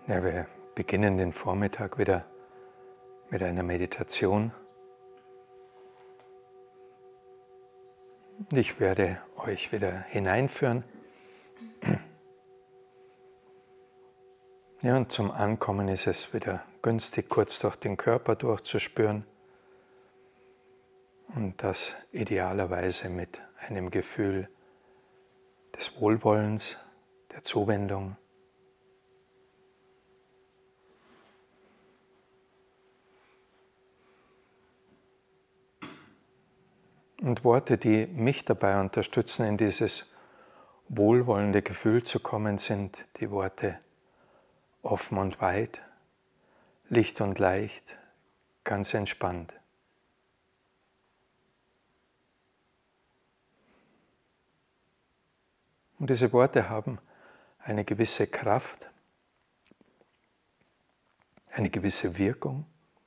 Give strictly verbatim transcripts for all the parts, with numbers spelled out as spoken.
Ja, wir beginnen den Vormittag wieder mit einer Meditation. Und ich werde euch wieder hineinführen. Ja, und zum Ankommen ist es wieder günstig, kurz durch den Körper durchzuspüren. Und das idealerweise mit einem Gefühl des Wohlwollens, der Zuwendung. Und Worte, die mich dabei unterstützen, in dieses wohlwollende Gefühl zu kommen, sind die Worte offen und weit, licht und leicht, ganz entspannt. Und diese Worte haben eine gewisse Kraft, eine gewisse Wirkung,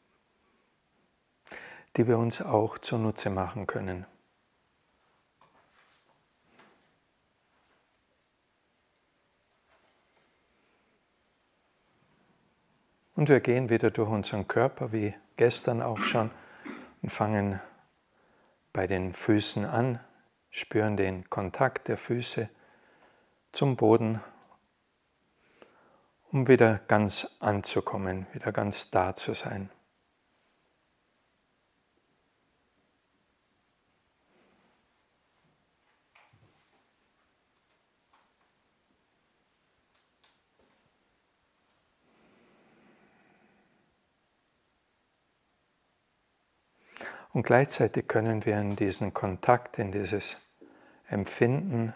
die wir uns auch zunutze machen können. Und wir gehen wieder durch unseren Körper, wie gestern auch schon, und fangen bei den Füßen an, spüren den Kontakt der Füße zum Boden, um wieder ganz anzukommen, wieder ganz da zu sein. Und gleichzeitig können wir in diesen Kontakt, in dieses Empfinden,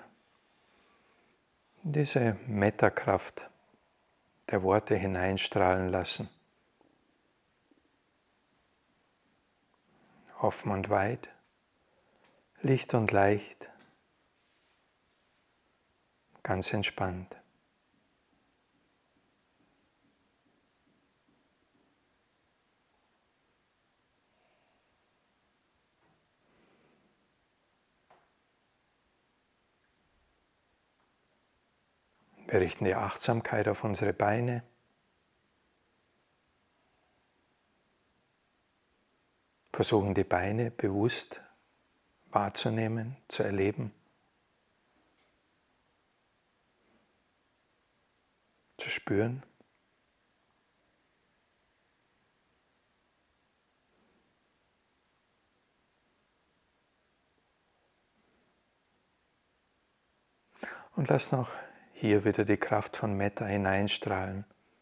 in diese Metta-Kraft der Worte hineinstrahlen lassen. Offen und weit, licht und leicht, ganz entspannt. Wir richten die Achtsamkeit auf unsere Beine. Versuchen die Beine bewusst wahrzunehmen, zu erleben, zu spüren. Und lass noch hier wieder die Kraft von Metta hineinstrahlen.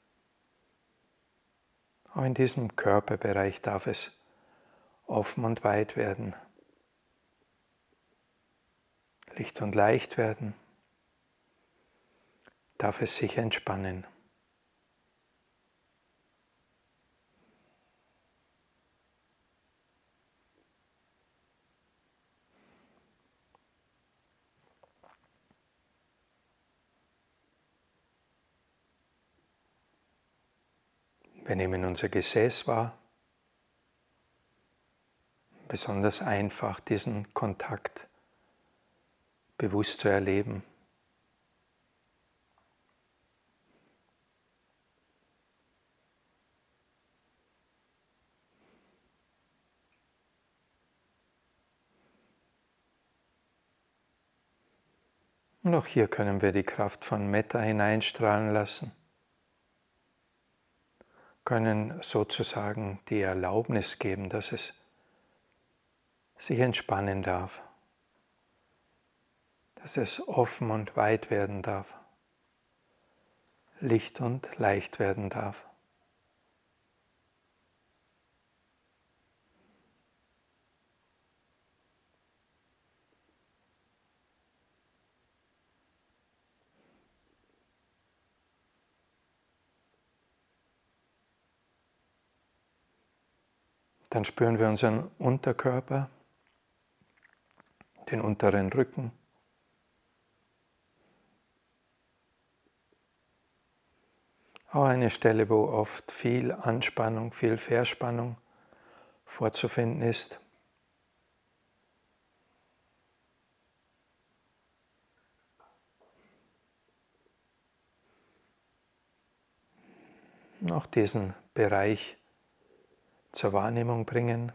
Auch in diesem Körperbereich darf es offen und weit werden, licht und leicht werden, darf es sich entspannen. Wir nehmen unser Gesäß wahr, besonders einfach diesen Kontakt bewusst zu erleben. Und auch hier können wir die Kraft von Metta hineinstrahlen lassen, können sozusagen die Erlaubnis geben, dass es sich entspannen darf, dass es offen und weit werden darf, licht und leicht werden darf. Dann spüren wir unseren Unterkörper, den unteren Rücken. Auch eine Stelle, wo oft viel Anspannung, viel Verspannung vorzufinden ist. Und auch diesen Bereich zur Wahrnehmung bringen.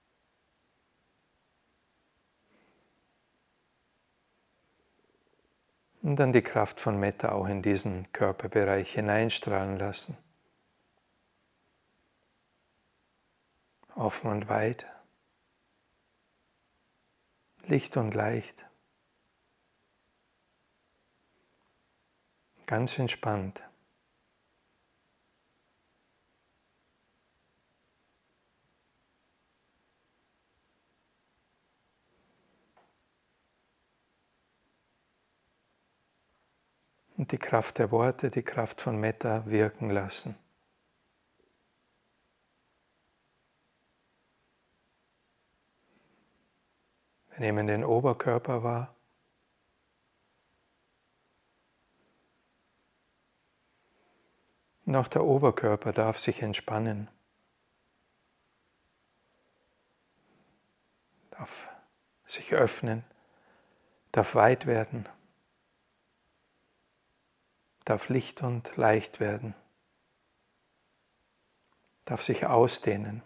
Und dann die Kraft von Metta auch in diesen Körperbereich hineinstrahlen lassen. Offen und weit, licht und leicht, ganz entspannt. Und die Kraft der Worte, die Kraft von Metta wirken lassen. Wir nehmen den Oberkörper wahr. Und auch der Oberkörper darf sich entspannen, darf sich öffnen, darf weit werden, darf licht und leicht werden, darf sich ausdehnen.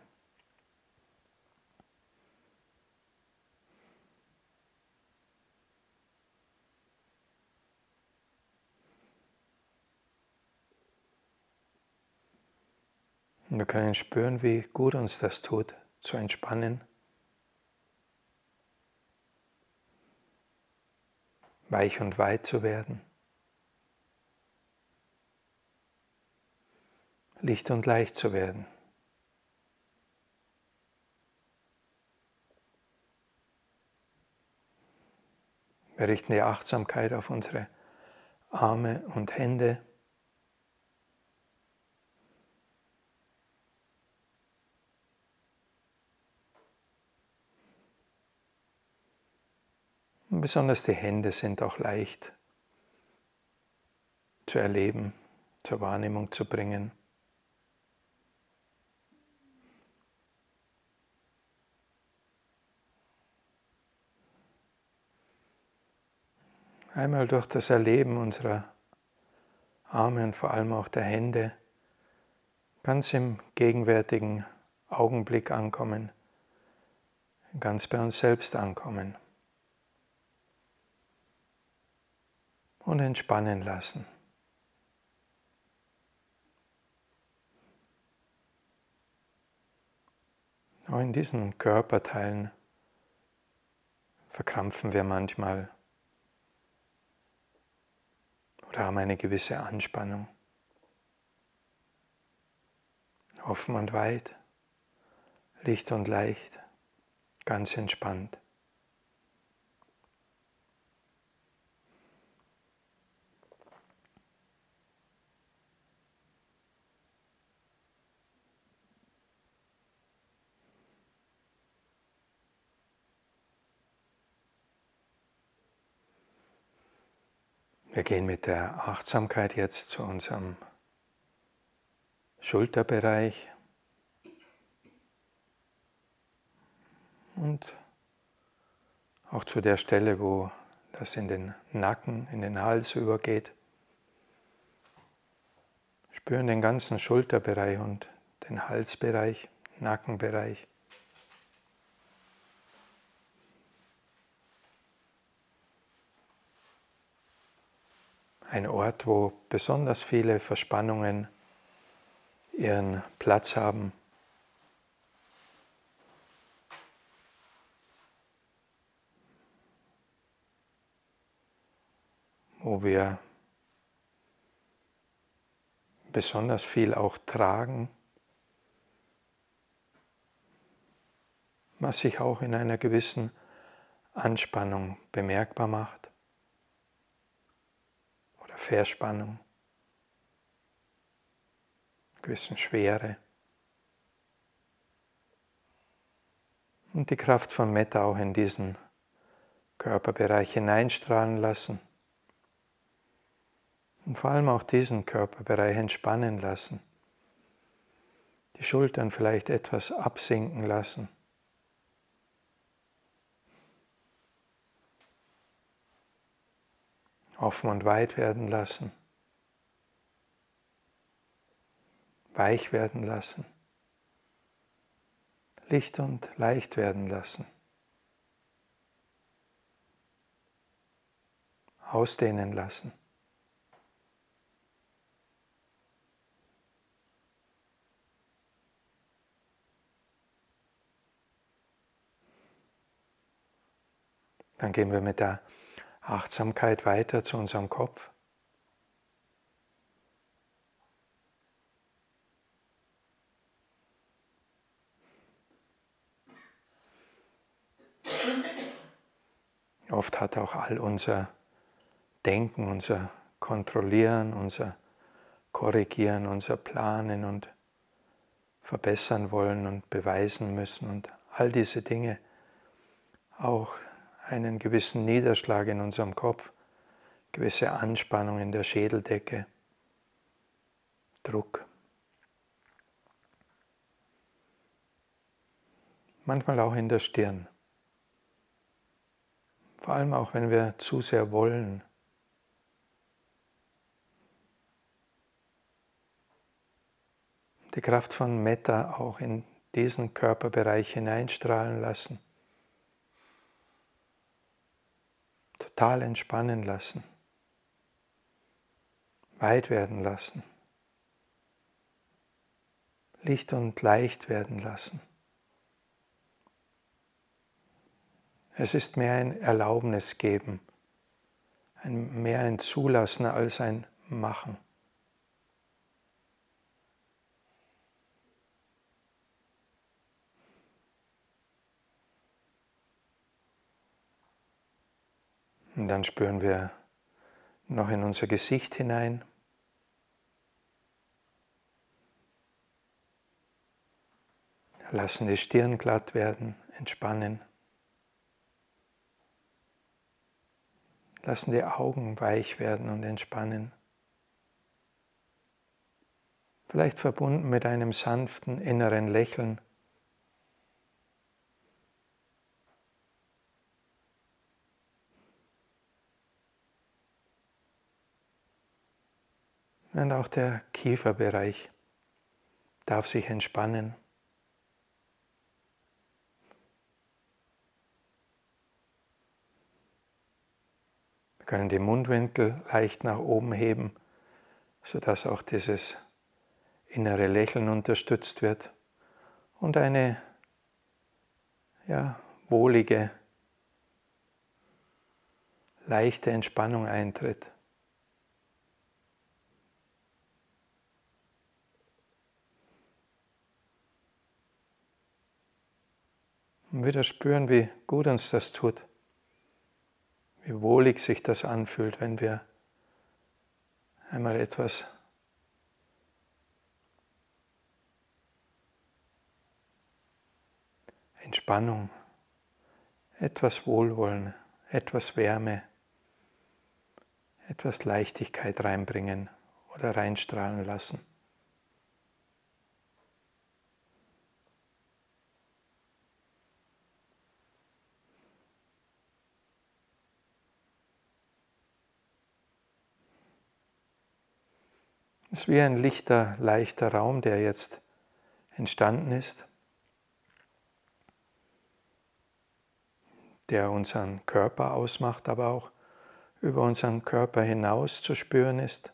Und wir können spüren, wie gut uns das tut, zu entspannen, weich und weit zu werden, licht und leicht zu werden. Wir richten die Achtsamkeit auf unsere Arme und Hände. Und besonders die Hände sind auch leicht zu erleben, zur Wahrnehmung zu bringen. Einmal durch das Erleben unserer Arme und vor allem auch der Hände ganz im gegenwärtigen Augenblick ankommen, ganz bei uns selbst ankommen und entspannen lassen. Auch in diesen Körperteilen verkrampfen wir manchmal oder haben eine gewisse Anspannung. Offen und weit, licht und leicht, ganz entspannt. Wir gehen mit der Achtsamkeit jetzt zu unserem Schulterbereich und auch zu der Stelle, wo das in den Nacken, in den Hals übergeht. Spüren den ganzen Schulterbereich und den Halsbereich, Nackenbereich. Ein Ort, wo besonders viele Verspannungen ihren Platz haben. Wo wir besonders viel auch tragen, was sich auch in einer gewissen Anspannung bemerkbar macht oder Verspannung, gewissen Schwere. Und die Kraft von Metta auch in diesen Körperbereich hineinstrahlen lassen. Und vor allem auch diesen Körperbereich entspannen lassen. Die Schultern vielleicht etwas absinken lassen. Offen und weit werden lassen. weich werden lassen, licht und leicht werden lassen, ausdehnen lassen. Dann gehen wir mit der Achtsamkeit weiter zu unserem Kopf. Oft hat auch all unser Denken, unser Kontrollieren, unser Korrigieren, unser Planen und verbessern wollen und beweisen müssen und all diese Dinge auch einen gewissen Niederschlag in unserem Kopf, gewisse Anspannung in der Schädeldecke, Druck. Manchmal auch in der Stirn. Vor allem auch, wenn wir zu sehr wollen. Die Kraft von Metta auch in diesen Körperbereich hineinstrahlen lassen. Total entspannen lassen. Weit werden lassen. Licht und leicht werden lassen. Es ist mehr ein Erlaubnis geben, ein, mehr ein Zulassen als ein Machen. Und dann spüren wir noch in unser Gesicht hinein. Lassen die Stirn glatt werden, entspannen. Lassen die Augen weich werden und entspannen. Vielleicht verbunden mit einem sanften inneren Lächeln. Und auch der Kieferbereich darf sich entspannen. Wir können die Mundwinkel leicht nach oben heben, sodass auch dieses innere Lächeln unterstützt wird und eine ja, wohlige, leichte Entspannung eintritt. Und wieder spüren, wie gut uns das tut, wie wohlig sich das anfühlt, wenn wir einmal etwas Entspannung, etwas Wohlwollen, etwas Wärme, etwas Leichtigkeit reinbringen oder reinstrahlen lassen. Es ist wie ein lichter, leichter Raum, der jetzt entstanden ist, der unseren Körper ausmacht, aber auch über unseren Körper hinaus zu spüren ist.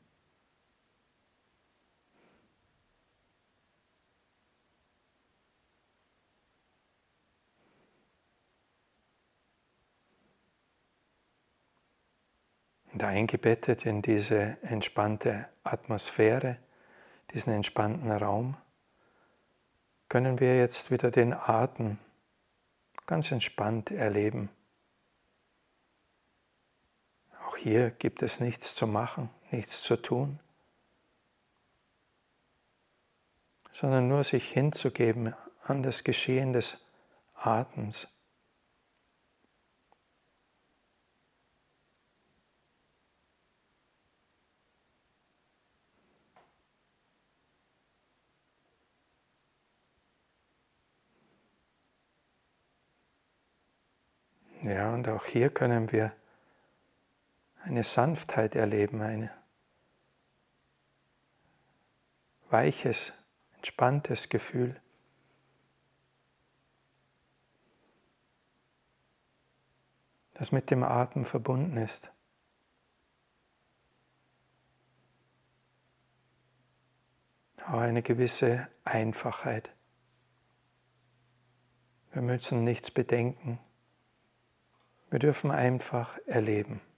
Und eingebettet in diese entspannte Atmosphäre, diesen entspannten Raum, können wir jetzt wieder den Atem ganz entspannt erleben. Auch hier gibt es nichts zu machen, nichts zu tun, sondern nur sich hinzugeben an das Geschehen des Atems. Ja, und auch hier können wir eine Sanftheit erleben, eine weiches, entspanntes Gefühl. Das mit dem Atem verbunden ist. Aber eine gewisse Einfachheit. Wir müssen nichts bedenken. Wir dürfen einfach erleben.